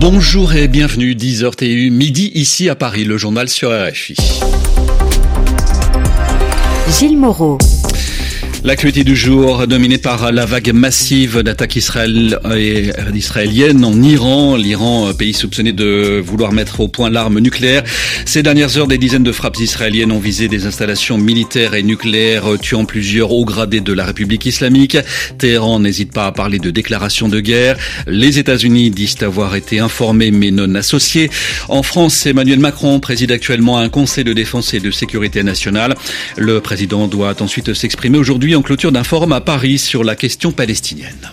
Bonjour et bienvenue, 10h TU, midi ici à Paris, le journal sur RFI. Gilles Moreau. L'actualité du jour, dominée par la vague massive d'attaques israéliennes en Iran. L'Iran, pays soupçonné de vouloir mettre au point l'arme nucléaire. Ces dernières heures, des dizaines de frappes israéliennes ont visé des installations militaires et nucléaires, tuant plusieurs hauts gradés de la République islamique. Téhéran n'hésite pas à parler de déclaration de guerre. Les États-Unis disent avoir été informés mais non associés. En France, Emmanuel Macron préside actuellement un conseil de défense et de sécurité nationale. Le président doit ensuite s'exprimer aujourd'hui en clôture d'un forum à Paris sur la question palestinienne.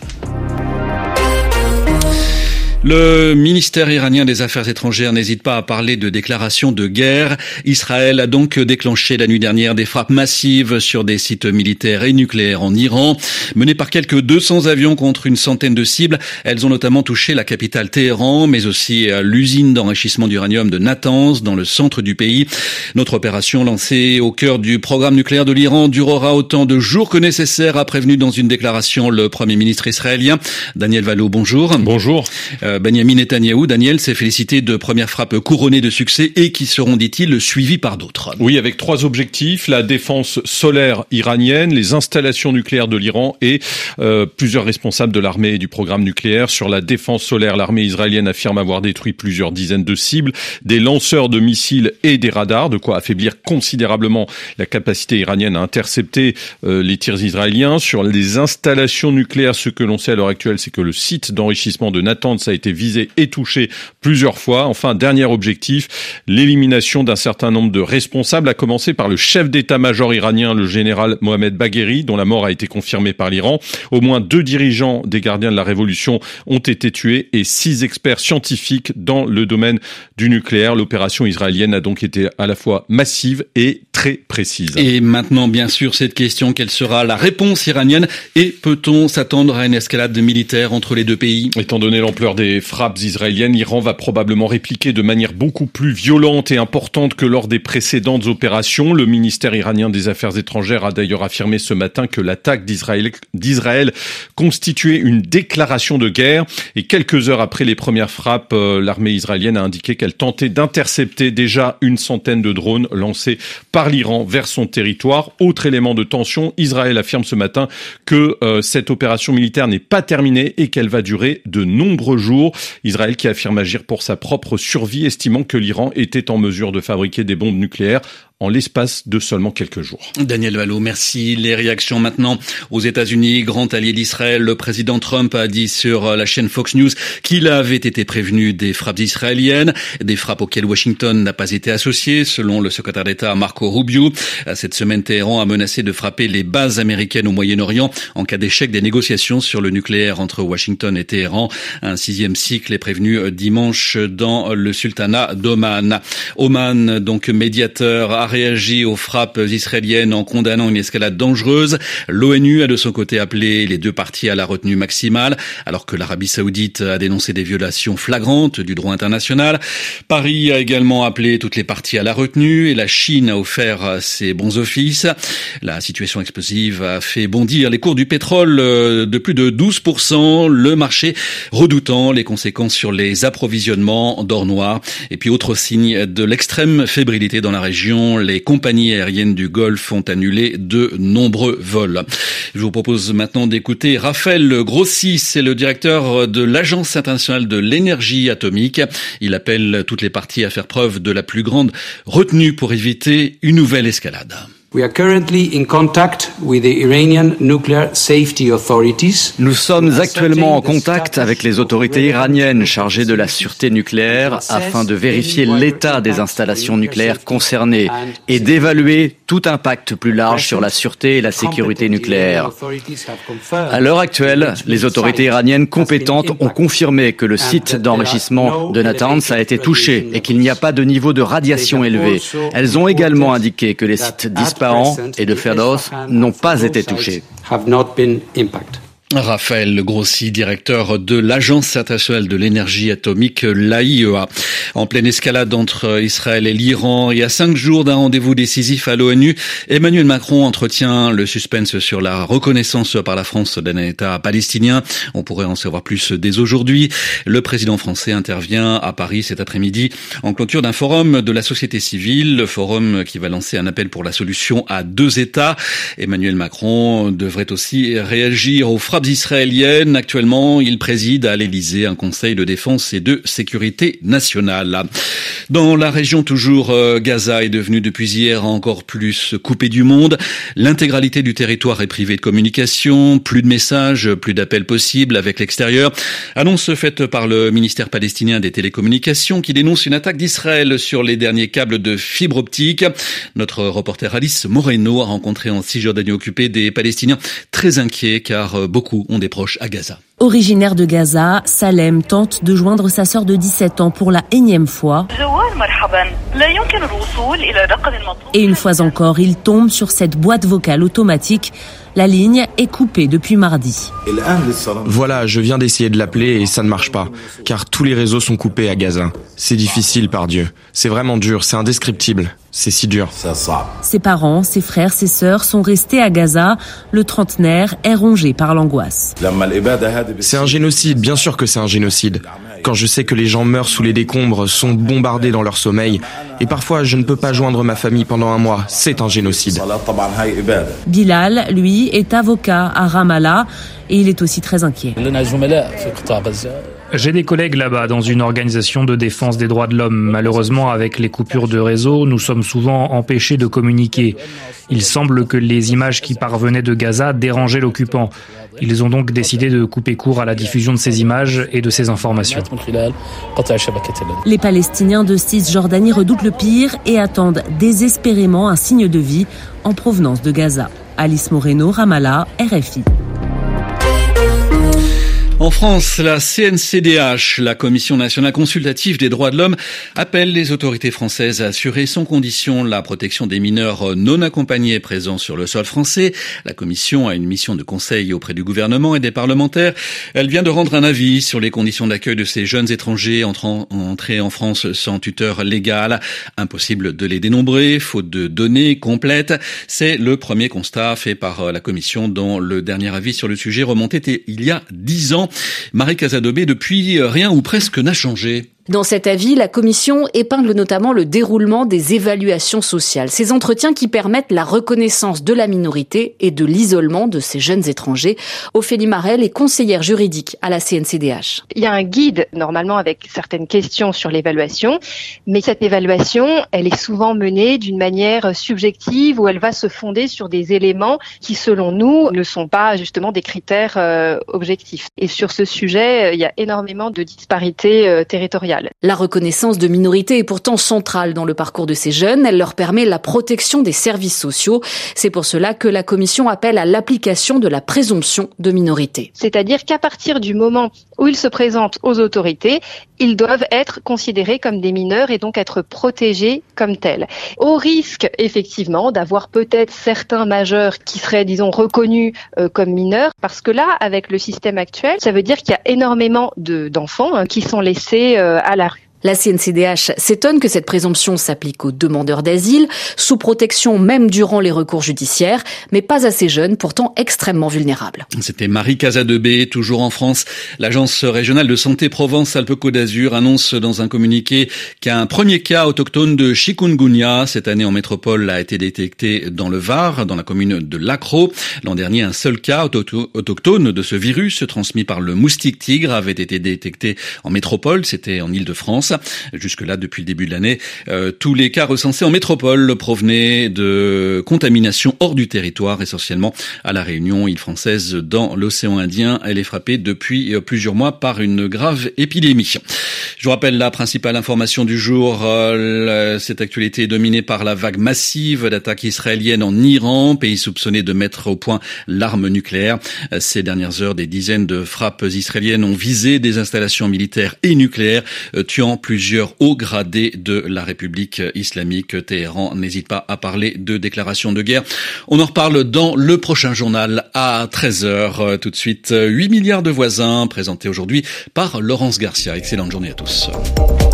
Le ministère iranien des Affaires étrangères n'hésite pas à parler de déclaration de guerre. Israël a donc déclenché la nuit dernière des frappes massives sur des sites militaires et nucléaires en Iran. Menées par quelques 200 avions contre une centaine de cibles, elles ont notamment touché la capitale Téhéran, mais aussi l'usine d'enrichissement d'uranium de Natanz, dans le centre du pays. Notre opération, lancée au cœur du programme nucléaire de l'Iran, durera autant de jours que nécessaire, a prévenu dans une déclaration le Premier ministre israélien. Daniel Valo, bonjour. Bonjour. Benjamin Netanyahou, Daniel, s'est félicité de premières frappes couronnées de succès et qui seront, dit-il, suivies par d'autres. Oui, avec 3 objectifs, la défense solaire iranienne, les installations nucléaires de l'Iran et plusieurs responsables de l'armée et du programme nucléaire. Sur la défense solaire, l'armée israélienne affirme avoir détruit plusieurs dizaines de cibles, des lanceurs de missiles et des radars, de quoi affaiblir considérablement la capacité iranienne à intercepter les tirs israéliens. Sur les installations nucléaires, ce que l'on sait à l'heure actuelle, c'est que le site d'enrichissement de Natanz a été visé et touché plusieurs fois. Enfin, dernier objectif, l'élimination d'un certain nombre de responsables, à commencer par le chef d'état-major iranien, le général Mohamed Bagheri, dont la mort a été confirmée par l'Iran. Au moins 2 dirigeants des gardiens de la révolution ont été tués et 6 experts scientifiques dans le domaine du nucléaire. L'opération israélienne a donc été à la fois massive et très précise. Et maintenant, bien sûr, cette question, quelle sera la réponse iranienne et peut-on s'attendre à une escalade militaire entre les deux pays ? Étant donné l'ampleur des frappes israéliennes, l'Iran va probablement répliquer de manière beaucoup plus violente et importante que lors des précédentes opérations. Le ministère iranien des Affaires étrangères a d'ailleurs affirmé ce matin que l'attaque d'Israël constituait une déclaration de guerre. Et quelques heures après les premières frappes, l'armée israélienne a indiqué qu'elle tentait d'intercepter déjà une centaine de drones lancés par l'Iran vers son territoire. Autre élément de tension, Israël affirme ce matin que cette opération militaire n'est pas terminée et qu'elle va durer de nombreux jours. Israël qui affirme agir pour sa propre survie, estimant que l'Iran était en mesure de fabriquer des bombes nucléaires en l'espace de seulement quelques jours. Daniel Valo, merci. Les réactions maintenant aux États-Unis, grand allié d'Israël. Le président Trump a dit sur la chaîne Fox News qu'il avait été prévenu des frappes israéliennes, des frappes auxquelles Washington n'a pas été associé, selon le secrétaire d'État Marco Rubio. Cette semaine, Téhéran a menacé de frapper les bases américaines au Moyen-Orient en cas d'échec des négociations sur le nucléaire entre Washington et Téhéran. Un 6e cycle est prévenu dimanche dans le sultanat d'Oman. Oman, donc médiateur, a réagi aux frappes israéliennes en condamnant une escalade dangereuse. L'ONU a de son côté appelé les deux parties à la retenue maximale, alors que l'Arabie Saoudite a dénoncé des violations flagrantes du droit international. Paris a également appelé toutes les parties à la retenue et la Chine a offert ses bons offices. La situation explosive a fait bondir les cours du pétrole de plus de 12%, le marché redoutant les conséquences sur les approvisionnements d'or noir. Et puis autre signe de l'extrême fébrilité dans la région, les compagnies aériennes du Golfe ont annulé de nombreux vols. Je vous propose maintenant d'écouter Raphaël Grossi, c'est le directeur de l'Agence internationale de l'énergie atomique. Il appelle toutes les parties à faire preuve de la plus grande retenue pour éviter une nouvelle escalade. We are currently in contact with the Iranian Nuclear Safety Authorities. Nous sommes actuellement en contact avec les autorités iraniennes chargées de la sûreté nucléaire afin de vérifier l'état des installations nucléaires concernées et d'évaluer tout impact plus large sur la sûreté et la sécurité nucléaire. À l'heure actuelle, les autorités iraniennes compétentes ont confirmé que le site d'enrichissement de Natanz a été touché et qu'il n'y a pas de niveau de radiation élevé. Elles ont également indiqué que les sites d'Ispahan et de Ferdows n'ont pas été touchés. Raphaël Grossi, directeur de l'Agence internationale de l'énergie atomique, l'AIEA. En pleine escalade entre Israël et l'Iran et à 5 jours d'un rendez-vous décisif à l'ONU, Emmanuel Macron entretient le suspense sur la reconnaissance par la France d'un État palestinien. On pourrait en savoir plus dès aujourd'hui. Le président français intervient à Paris cet après-midi en clôture d'un forum de la société civile, le forum qui va lancer un appel pour la solution à 2 États. Emmanuel Macron devrait aussi réagir aux frappes israélienne. Actuellement, il préside à l'Élysée un conseil de défense et de sécurité nationale. Dans la région toujours, Gaza est devenu depuis hier encore plus coupé du monde. L'intégralité du territoire est privée de communication, plus de messages, plus d'appels possibles avec l'extérieur. Annonce faite par le ministère palestinien des télécommunications qui dénonce une attaque d'Israël sur les derniers câbles de fibre optique. Notre reporter Alice Moreno a rencontré en Cisjordanie occupée des Palestiniens très inquiets car beaucoup ont des proches à Gaza. Originaire de Gaza, Salem tente de joindre sa sœur de 17 ans pour la énième fois. Et une fois encore, il tombe sur cette boîte vocale automatique. La ligne est coupée depuis mardi. Voilà, je viens d'essayer de l'appeler et ça ne marche pas, car tous les réseaux sont coupés à Gaza. C'est difficile, par Dieu. C'est vraiment dur, c'est indescriptible. C'est si dur. Ses parents, ses frères, ses sœurs sont restés à Gaza. Le trentenaire est rongé par l'angoisse. C'est un génocide, bien sûr que c'est un génocide. Quand je sais que les gens meurent sous les décombres, sont bombardés dans leur sommeil, et parfois je ne peux pas joindre ma famille pendant un mois, c'est un génocide. Bilal, lui, est avocat à Ramallah et il est aussi très inquiet. J'ai des collègues là-bas dans une organisation de défense des droits de l'homme. Malheureusement, avec les coupures de réseau, nous sommes souvent empêchés de communiquer. Il semble que les images qui parvenaient de Gaza dérangeaient l'occupant. Ils ont donc décidé de couper court à la diffusion de ces images et de ces informations. Les Palestiniens de Cisjordanie redoutent le pire et attendent désespérément un signe de vie en provenance de Gaza. Alice Moreno, Ramallah, RFI. En France, la CNCDH, la Commission nationale consultative des droits de l'homme, appelle les autorités françaises à assurer sans condition la protection des mineurs non accompagnés présents sur le sol français. La Commission a une mission de conseil auprès du gouvernement et des parlementaires. Elle vient de rendre un avis sur les conditions d'accueil de ces jeunes étrangers entrés en France sans tuteur légal. Impossible de les dénombrer, faute de données complètes. C'est le premier constat fait par la Commission dont le dernier avis sur le sujet remontait il y a 10 ans. Marie Casadobé, depuis, rien ou presque n'a changé. Dans cet avis, la Commission épingle notamment le déroulement des évaluations sociales, ces entretiens qui permettent la reconnaissance de la minorité et de l'isolement de ces jeunes étrangers. Ophélie Marel est conseillère juridique à la CNCDH. Il y a un guide, normalement, avec certaines questions sur l'évaluation, mais cette évaluation, elle est souvent menée d'une manière subjective où elle va se fonder sur des éléments qui, selon nous, ne sont pas justement des critères objectifs. Et sur ce sujet, il y a énormément de disparités territoriales. La reconnaissance de minorité est pourtant centrale dans le parcours de ces jeunes. Elle leur permet la protection des services sociaux. C'est pour cela que la Commission appelle à l'application de la présomption de minorité. C'est-à-dire qu'à partir du moment où ils se présentent aux autorités, ils doivent être considérés comme des mineurs et donc être protégés comme tels. Au risque, effectivement, d'avoir peut-être certains majeurs qui seraient, disons, reconnus comme mineurs, parce que là, avec le système actuel, ça veut dire qu'il y a énormément d'enfants qui sont laissés à la rue. La CNCDH s'étonne que cette présomption s'applique aux demandeurs d'asile, sous protection même durant les recours judiciaires, mais pas à ces jeunes, pourtant extrêmement vulnérables. C'était Marie Casadobé, toujours en France. L'Agence régionale de santé Provence-Alpes-Côte d'Azur annonce dans un communiqué qu'un premier cas autochtone de chikungunya cette année en métropole a été détecté dans le Var, dans la commune de Lacro. L'an dernier, un seul cas autochtone de ce virus transmis par le moustique tigre avait été détecté en métropole, c'était en Île-de-France. Jusque-là, depuis le début de l'année, tous les cas recensés en métropole provenaient de contamination hors du territoire, essentiellement à La Réunion, île française dans l'océan Indien. Elle est frappée depuis plusieurs mois par une grave épidémie. Je vous rappelle la principale information du jour. Cette actualité est dominée par la vague massive d'attaques israéliennes en Iran, pays soupçonné de mettre au point l'arme nucléaire. Ces dernières heures, des dizaines de frappes israéliennes ont visé des installations militaires et nucléaires, tuant plusieurs hauts gradés de la République islamique. Téhéran n'hésite pas à parler de déclaration de guerre. On en reparle dans le prochain journal à 13h. Tout de suite, 8 milliards de voisins, présenté aujourd'hui par Laurence Garcia. Excellente journée à tous.